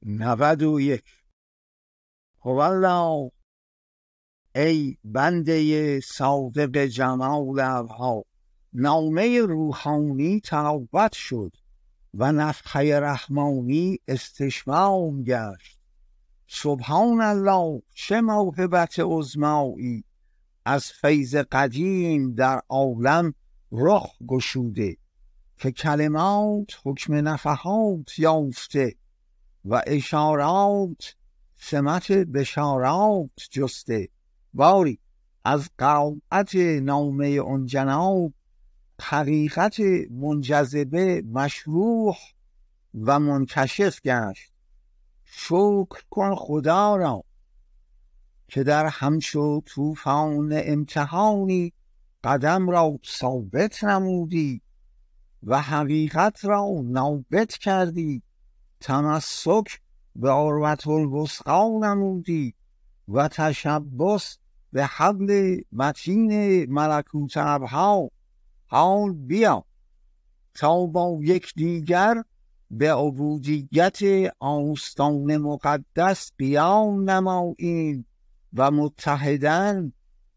91 هوالله ای بنده صادق جمال ابها، نامه روحانی تلاوت شد و نفخه رحمانی استشمام گشت. سبحان الله، چه موهبت عظمایی از فیض قدیم در عالم رخ گشوده، که کلمات حکم نفحات یافته و اشارات سمت بشارات جسته. باری از قرائت نامه اون جناب حقیقت منجذبه مشروح و منکشف گشت. شکر کن خدا را که در همچو طوفان امتحانی قدم را ثابت نمودی و حقیقت را نابت کردی. تمسک به عروة الوثقی نمودی و تشبث به حبل متین ملکوت ابها. حال بیا تا با یکدیگر به عبودیت آستان مقدس قیام نماییم و متحداً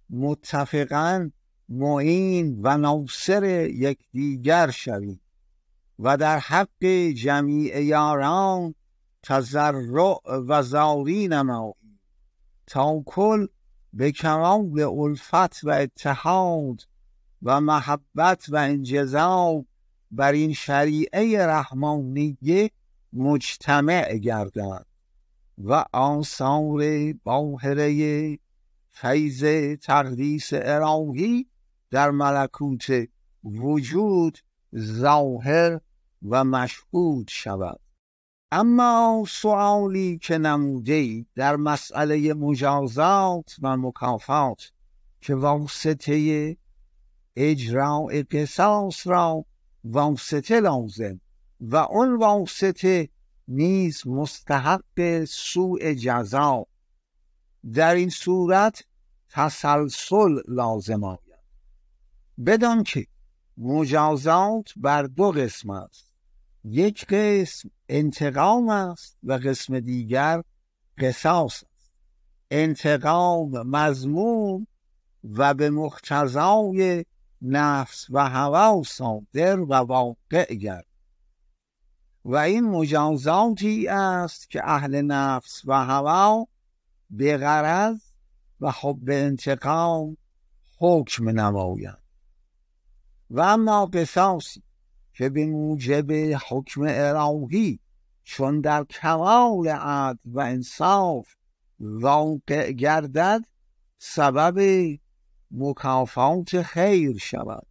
متفقاً معین و ناصر یکدیگر شویم و در حق جمیع یاران تضرع و زاری نماییم تا کل به کمال الفت و اتحاد و محبت و انجذاب بر این شریعه رحمانیه مجتمع گردند و آثار باهره فیض تقدیس الهی در ملکوت وجود ظاهر و مشهود شود. اما سؤالی که نموده در مسئله مجازات و مکافات که واسطه اجراء قصاص را واسطه لازم و اون واسطه نیز مستحق سوء جزا، در این صورت تسلسل لازم آید. بدان که مجازات بر دو قسم است، یک قسم انتقام است و قسم دیگر قصاص است. انتقام مذموم و به مقتضای نفس و هوا صادر و واقع گردد و این مجازاتی است که اهل نفس و هوا به غرض و حب انتقام حکم نمایند. و اما قصاصی که به موجب حکم الهی چون در کمال عدل و انصاف واقع گردد سبب مکافات خیر شود،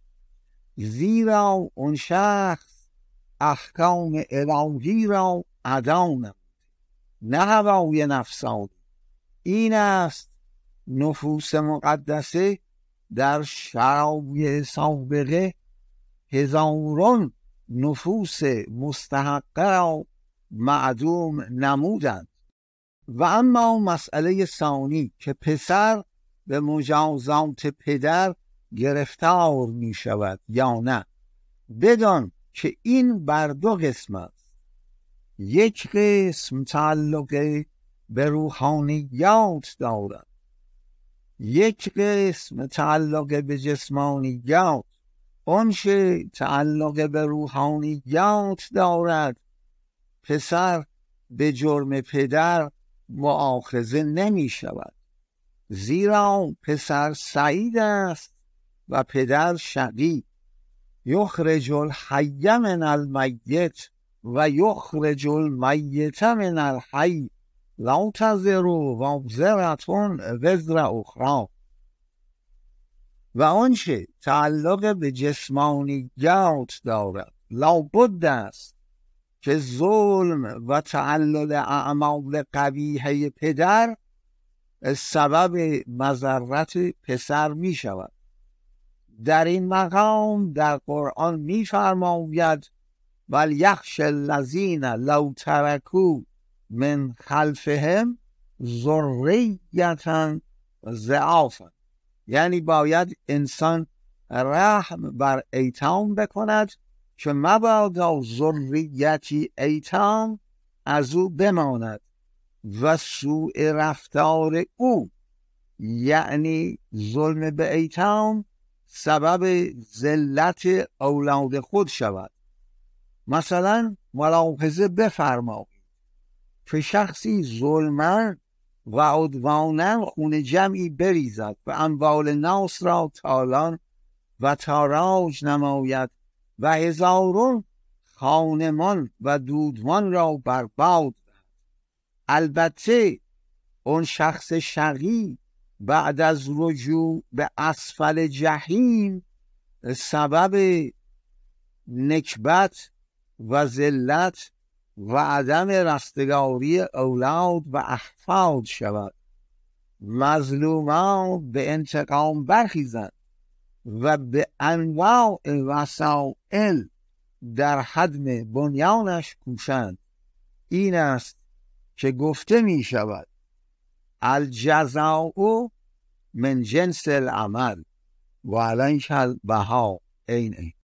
زیرا اون شخص احکام الهی را ادا نمود، نه هوای نفسانی. این است نفوس مقدسه در شرایع سابقه هزاران نفوس مستحقه را معدوم نمودند. و اما مسئله ثانی که پسر به مجازات پدر گرفتار می شود یا نه، بدان که این بر دو قسم است. یک قسم تعلق به روحانیات دارد، یک قسم تعلق به جسمانیات. آنچه تعلق به روحانیات دارد، پسر به جرم پدر مؤاخذه نمی شود، زیرا پسر سعید است و پدر شقی. یخرج الحی من المیت و یخرج المیت من الحی، لا تزر وازرة وزر اخری. و آنچه تعلق به جسمانیات دارد لابد است که ظلم و تعلل اعمال قبیحه پدر سبب مضرت پسر می شود. در این مقام در قرآن می فرماید ولیخش الذین لو ترکوا من خلفهم ذریة ضعافا، یعنی باید انسان رحم بر ایتام بکند که مبادا ذریتی ایتام از او بماند و سوء رفتار او یعنی ظلم به ایتام سبب ذلت اولاد خود شود. مثلا ملاحظه بفرمایید که شخصی ظلماً و عدواناً خون جمعی بریزد و اموال ناس را تالان و تاراج نماید و هزارون خانمان و دودمان را برباد دهد. البته اون شخص شقی بعد از رجوع به اسفل جحیم سبب نکبت و ذلت و عدم رستگاری اولاد و احفاد شود. مظلومان به انتقام برخیزند و به انواع وسائل در حدم بنیانش کوشند. این است که گفته می شود الجزاء من جنس العمل و علیک البها. این